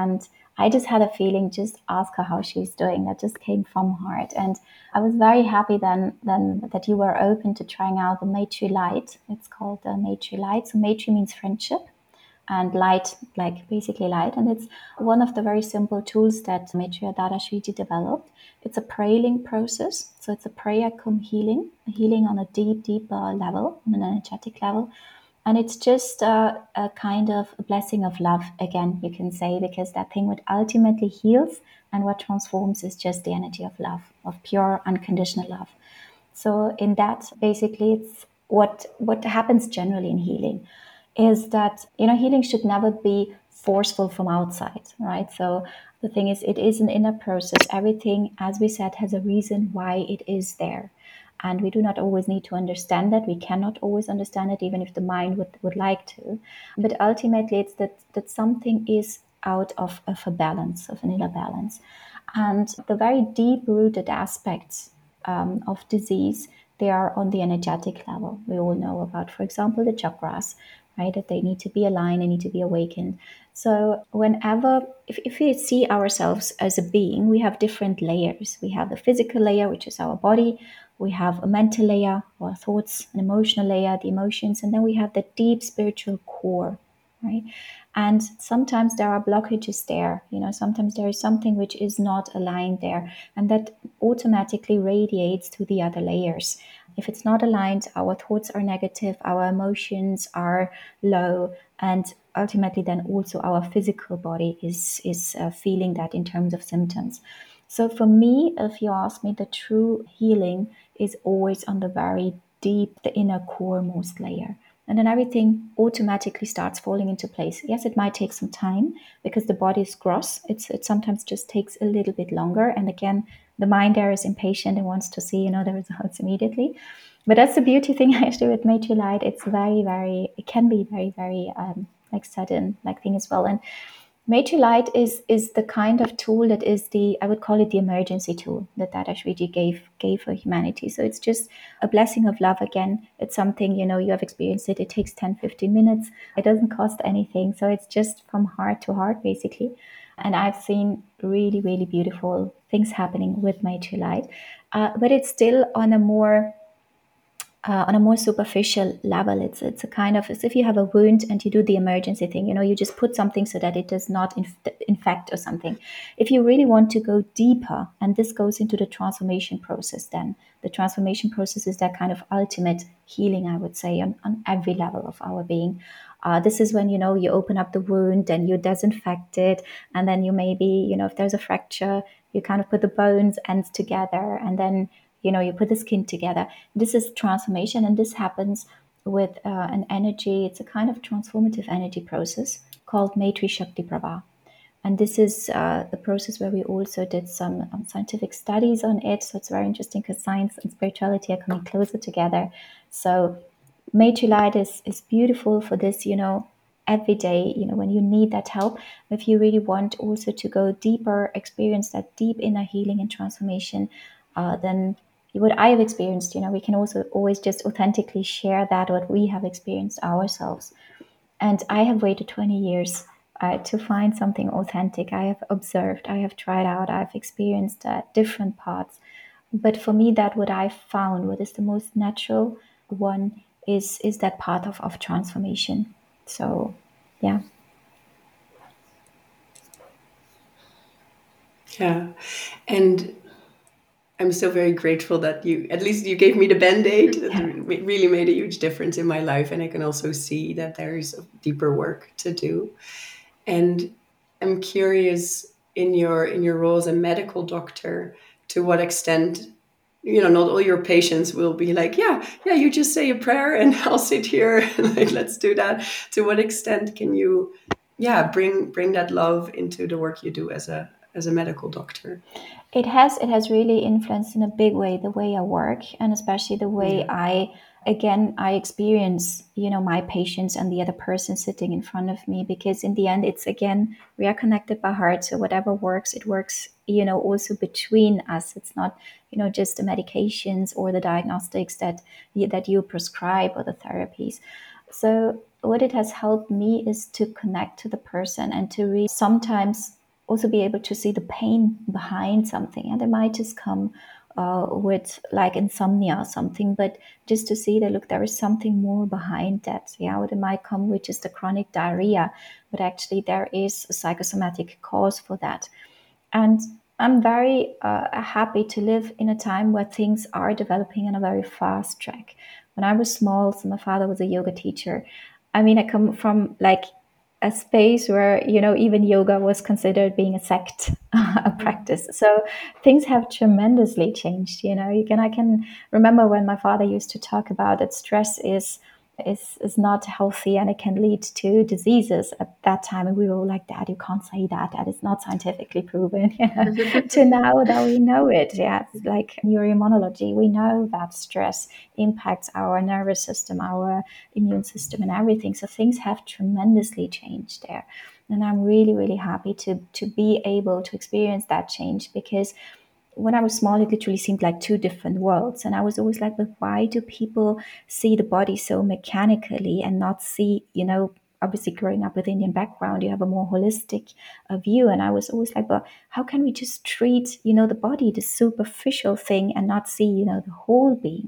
I just had a feeling, just ask her how she's doing. That just came from heart. And I was very happy then, then that you were open to trying out the Maitri Light. It's called the Maitri Light. So Maitri means friendship, and light, like basically light. And it's one of the very simple tools that Maitreya Dadashvili developed. It's a praying process. So it's a prayer come healing, healing on a deep, deep uh, level, on an energetic level. And it's just a, a kind of a blessing of love, again, you can say, because that thing what ultimately heals and what transforms is just the energy of love, of pure, unconditional love. So in that, basically, it's what what happens generally in healing is that, you know, healing should never be forceful from outside, right? So the thing is, it is an inner process. Everything, as we said, has a reason why it is there. And we do not always need to understand that. We cannot always understand it, even if the mind would, would like to. But ultimately, it's that, that something is out of, of a balance, of an inner balance. And the very deep-rooted aspects um, of disease, they are on the energetic level. We all know about, for example, the chakras, right? That they need to be aligned, they need to be awakened. So whenever, if, if we see ourselves as a being, we have different layers. We have the physical layer, which is our body. We have a mental layer, our thoughts, an emotional layer, the emotions, and then we have the deep spiritual core, right? And sometimes there are blockages there, you know, sometimes there is something which is not aligned there, and that automatically radiates to the other layers. If it's not aligned, our thoughts are negative, our emotions are low, and ultimately then also our physical body is, is uh, feeling that in terms of symptoms. So for me, if you ask me, the true healing is always on the very deep, the inner core most layer. And then everything automatically starts falling into place. Yes, it might take some time because the body is gross. It's, it sometimes just takes a little bit longer. And again, the mind there is impatient and wants to see, you know, the results immediately. But that's the beauty thing actually with Maitri Light. It's very, very, it can be very, very um, like sudden, like thing as well. And Maitri Light is is the kind of tool that is the, I would call it the emergency tool that Dadashvili gave gave for humanity. So it's just a blessing of love again. It's something, you know, you have experienced it. It takes ten, fifteen minutes. It doesn't cost anything. So it's just from heart to heart, basically. And I've seen really, really beautiful things happening with Maitri Light. Uh, but it's still on a more uh, on a more superficial level. It's it's a kind of as if you have a wound and you do the emergency thing. You know, you just put something so that it does not inf- infect or something. If you really want to go deeper, and this goes into the transformation process, then the transformation process is that kind of ultimate healing, I would say, on, on every level of our being. Uh, this is when, you know, you open up the wound and you disinfect it, and then you maybe, you know, if there's a fracture, you kind of put the bones ends together, and then, you know, you put the skin together. This is transformation, and this happens with uh, an energy. It's a kind of transformative energy process called Maitri Shakti Prabha. And this is uh, the process where we also did some um, scientific studies on it. So it's very interesting because science and spirituality are coming closer together. So Maitri Light is, is beautiful for this, you know, every day, you know, when you need that help. If you really want also to go deeper, experience that deep inner healing and transformation, uh, then what I have experienced, you know, we can also always just authentically share that, what we have experienced ourselves. And I have waited twenty years uh, to find something authentic. I have observed, I have tried out, I've experienced uh, different parts. But for me, that what I found, what is the most natural one, is is that part of, of transformation. So, yeah. Yeah. And I'm still very grateful that you, at least you gave me the Band-Aid. It really made a huge difference in my life. And I can also see that there is deeper work to do. And I'm curious, in your in your role as a medical doctor, to what extent, you know, not all your patients will be like, yeah, yeah, you just say a prayer and I'll sit here and like, let's do that. To what extent can you, yeah, bring bring that love into the work you do as a as a medical doctor? It has it has really influenced in a big way the way I work, and especially the way Yeah. I again I experience, you know, my patients and the other person sitting in front of me, because in the end it's again we are connected by heart. So whatever works, it works, you know, also between us. It's not, you know, just the medications or the diagnostics that you, that you prescribe or the therapies. So what it has helped me is to connect to the person and to really sometimes also be able to see the pain behind something. And it might just come uh, with like insomnia or something, but just to see that, look, there is something more behind that. Yeah, or it might come with just a chronic diarrhea, but actually there is a psychosomatic cause for that. And I'm very uh, happy to live in a time where things are developing in a very fast track. When I was small, so my father was a yoga teacher. I mean, I come from like a space where, you know, even yoga was considered being a sect, a practice. So things have tremendously changed. You know, you can I can remember when my father used to talk about that stress is is is not healthy and it can lead to diseases at that time, and we were all like, Dad, you can't say that, that is not scientifically proven. You know? To now that we know it, yeah, it's like neuroimmunology, we know that stress impacts our nervous system, our immune system, and everything. So things have tremendously changed there, and I'm really really happy to to be able to experience that change, because when I was small, it literally seemed like two different worlds. And I was always like, but why do people see the body so mechanically and not see, you know, obviously growing up with Indian background, you have a more holistic uh, view. And I was always like, but how can we just treat, you know, the body, the superficial thing, and not see, you know, the whole being?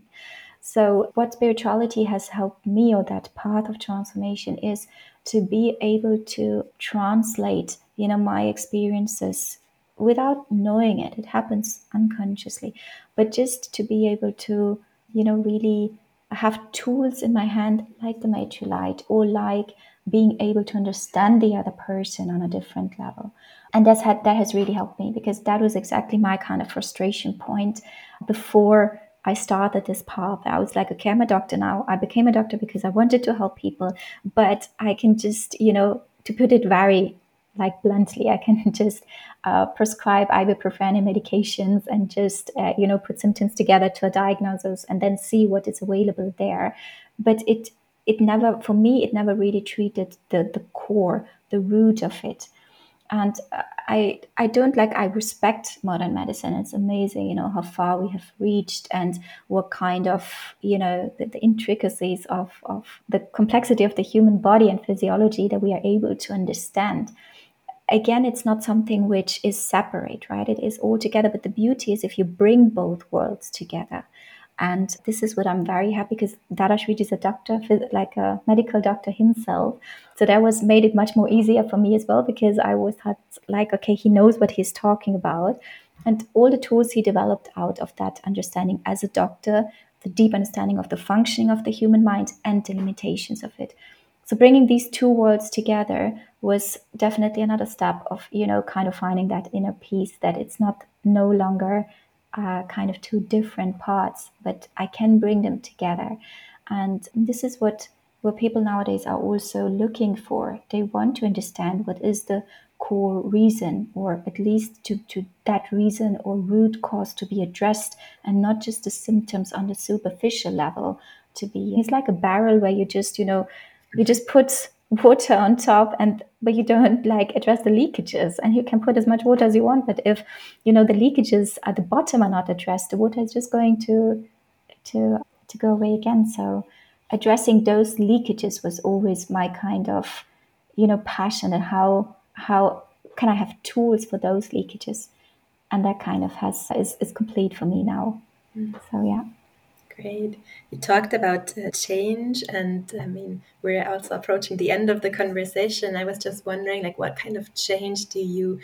So what spirituality has helped me, or that path of transformation, is to be able to translate, you know, my experiences without knowing it. It happens unconsciously, but just to be able to, you know, really have tools in my hand, like the Maitri Light, or like being able to understand the other person on a different level. And that's had that has really helped me, because that was exactly my kind of frustration point before I started this path. I was like, okay, I'm a doctor now. I became a doctor because I wanted to help people, but I can just, you know, to put it very like bluntly, I can just uh, prescribe ibuprofen and medications and just, uh, you know, put symptoms together to a diagnosis and then see what is available there. But it, it never, for me, it never really treated the, the core, the root of it. And I I don't like I respect modern medicine. It's amazing, you know, how far we have reached and what kind of, you know, the, the intricacies of, of the complexity of the human body and physiology that we are able to understand. Again, it's not something which is separate, right? It is all together. But the beauty is if you bring both worlds together. And this is what I'm very happy, because Dada Shriji is a doctor, like a medical doctor himself. So that was made it much more easier for me as well, because I was had like, okay, he knows what he's talking about. And all the tools he developed out of that understanding as a doctor, the deep understanding of the functioning of the human mind and the limitations of it. So bringing these two worlds together was definitely another step of, you know, kind of finding that inner peace, that it's not no longer uh, kind of two different parts, but I can bring them together. And this is what, what people nowadays are also looking for. They want to understand what is the core reason, or at least to, to that reason or root cause to be addressed, and not just the symptoms on the superficial level to be. It's like a barrel where you just, you know, you just put water on top, and but you don't like address the leakages, and you can put as much water as you want, but if, you know, the leakages at the bottom are not addressed, the water is just going to to to go away again. So addressing those leakages was always my kind of, you know, passion, and how how can I have tools for those leakages, and that kind of has is, is complete for me now. Mm. So yeah. Great. You talked about uh, change, and I mean, we're also approaching the end of the conversation. I was just wondering, like, what kind of change do you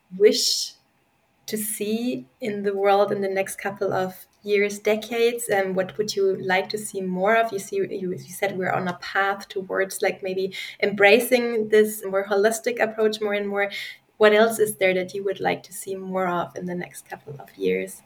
wish to see in the world in the next couple of years, decades? And what would you like to see more of? You see, you, you said we're on a path towards like maybe embracing this more holistic approach more and more. What else is there that you would like to see more of in the next couple of years?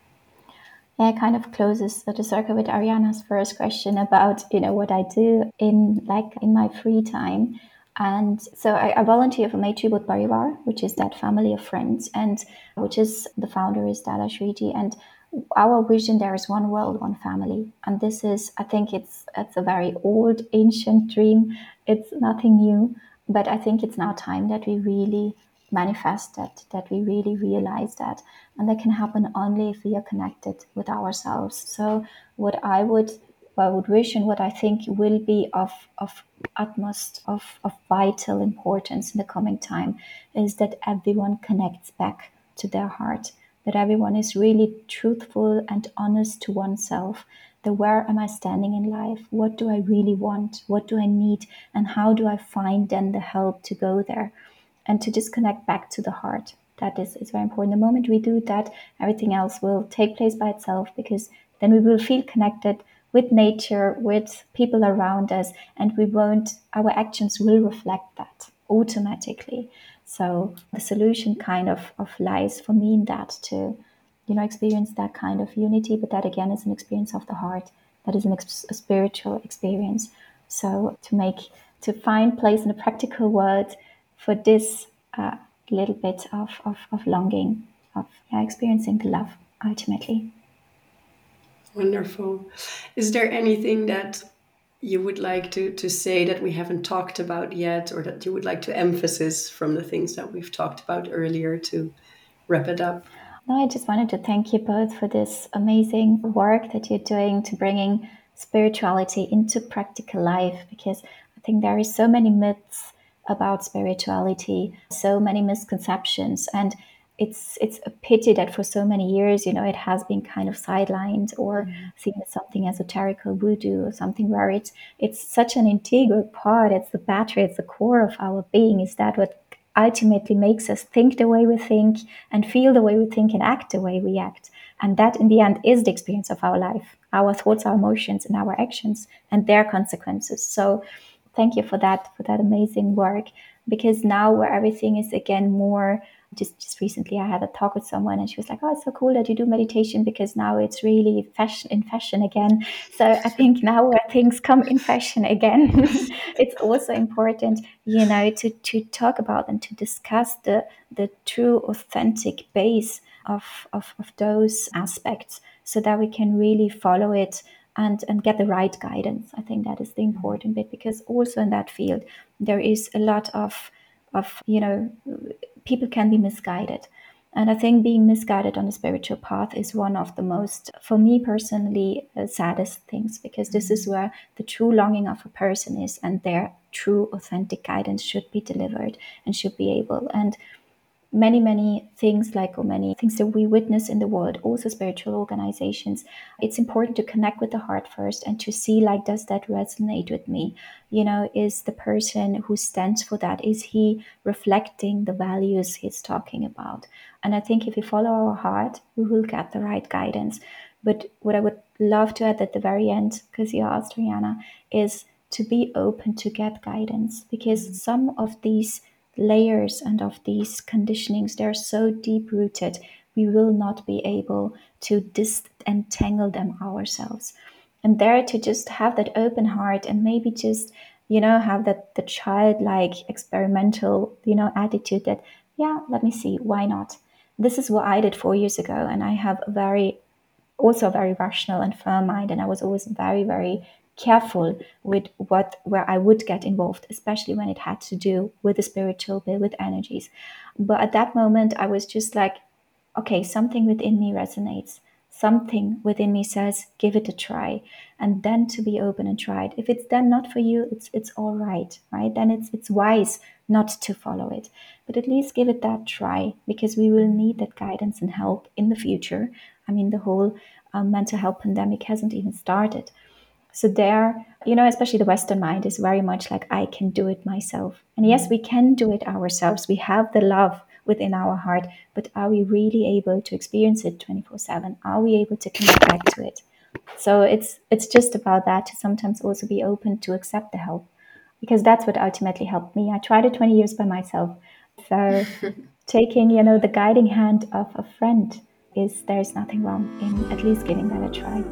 Yeah, it kind of closes the circle with Ariana's first question about, you know, what I do in like in my free time. And so I, I volunteer for Maitri Bodh Parivar, which is that family of friends, and which is the founder is Dada Shriji. And our vision there is one world, one family. And this is, I think it's it's a very old, ancient dream. It's nothing new, but I think it's now time that we really manifest that, that we really realize that. And that can happen only if we are connected with ourselves. So what I would what I would wish and what I think will be of, of utmost, of, of vital importance in the coming time is that everyone connects back to their heart, that everyone is really truthful and honest to oneself. The where am I standing in life? What do I really want? What do I need? And how do I find then the help to go there? And to just connect back to the heart. That is, is very important. The moment we do that, everything else will take place by itself, because then we will feel connected with nature, with people around us, and we won't, our actions will reflect that automatically. So the solution kind of, of lies for me in that, to, you know, experience that kind of unity, but that again is an experience of the heart. That is an ex- a spiritual experience. So to make, to find place in the practical world for this uh, little bit of, of, of longing, of yeah, experiencing the love ultimately. Wonderful. Is there anything that you would like to, to say that we haven't talked about yet, or that you would like to emphasize from the things that we've talked about earlier to wrap it up? No, I just wanted to thank you both for this amazing work that you're doing to bringing spirituality into practical life, because I think there is so many myths about spirituality, so many misconceptions, and it's it's a pity that for so many years, you know, it has been kind of sidelined or mm-hmm. seen as something esoteric or voodoo or something where it's it's such an integral part. It's the battery, it's the core of our being. Is that what ultimately makes us think the way we think and feel the way we think and act the way we act? And that in the end is the experience of our life, our thoughts, our emotions, and our actions and their consequences. So thank you for that, for that amazing work, because now where everything is again more, just, just recently I had a talk with someone and she was like, oh, it's so cool that you do meditation, because now it's really fashion in fashion again. So I think now where things come in fashion again, it's also important, you know, to, to talk about and to discuss the, the true authentic base of, of, of those aspects, so that we can really follow it and, and get the right guidance. I think that is the important bit, because also in that field, there is a lot of, of, you know, people can be misguided. And I think being misguided on a spiritual path is one of the most, for me personally, uh, saddest things, because this is where the true longing of a person is, and their true authentic guidance should be delivered and should be able. And many, many things like, or many things that we witness in the world, also spiritual organizations, it's important to connect with the heart first and to see, like, does that resonate with me? You know, is the person who stands for that, is he reflecting the values he's talking about? And I think if we follow our heart, we will get the right guidance. But what I would love to add at the very end, because you asked, Rihanna, is to be open to get guidance, because mm-hmm. some of these layers and of these conditionings, they're so deep rooted, we will not be able to disentangle them ourselves. And there to just have that open heart and maybe just, you know, have that the childlike experimental, you know, attitude that, yeah, let me see, why not? This is what I did four years ago, and I have a very, also a very rational and firm mind, and I was always very, very careful with what where I would get involved, especially when it had to do with the spiritual bit, with energies. But at that moment, I was just like, okay, something within me resonates. Something within me says, give it a try. And then to be open and try it. If it's then not for you, it's it's all right, right? Then it's it's wise not to follow it. But at least give it that try, because we will need that guidance and help in the future. I mean, the whole um, mental health pandemic hasn't even started. So there, you know, especially the Western mind is very much like, I can do it myself. And yes, we can do it ourselves. We have the love within our heart, but are we really able to experience it twenty-four seven? Are we able to connect back to it? So it's it's just about that, to sometimes also be open to accept the help, because that's what ultimately helped me. I tried it twenty years by myself. So taking, you know, the guiding hand of a friend, is there's nothing wrong in at least giving that a try.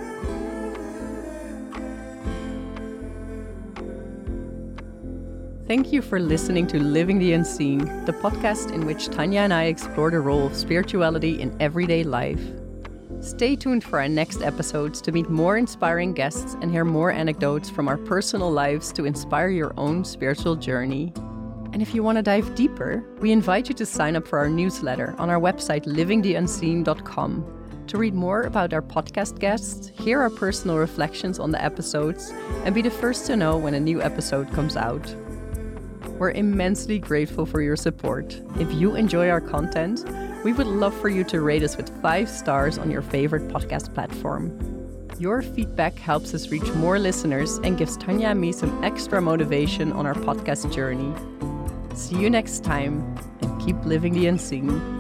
Thank you for listening to Living the Unseen, the podcast in which Tanya and I explore the role of spirituality in everyday life. Stay tuned for our next episodes to meet more inspiring guests and hear more anecdotes from our personal lives to inspire your own spiritual journey. And if you want to dive deeper, we invite you to sign up for our newsletter on our website living the unseen dot com. To read more about our podcast guests, hear our personal reflections on the episodes, and be the first to know when a new episode comes out. We're immensely grateful for your support. If you enjoy our content, we would love for you to rate us with five stars on your favorite podcast platform. Your feedback helps us reach more listeners and gives Tanya and me some extra motivation on our podcast journey. See you next time, and keep living the unseen.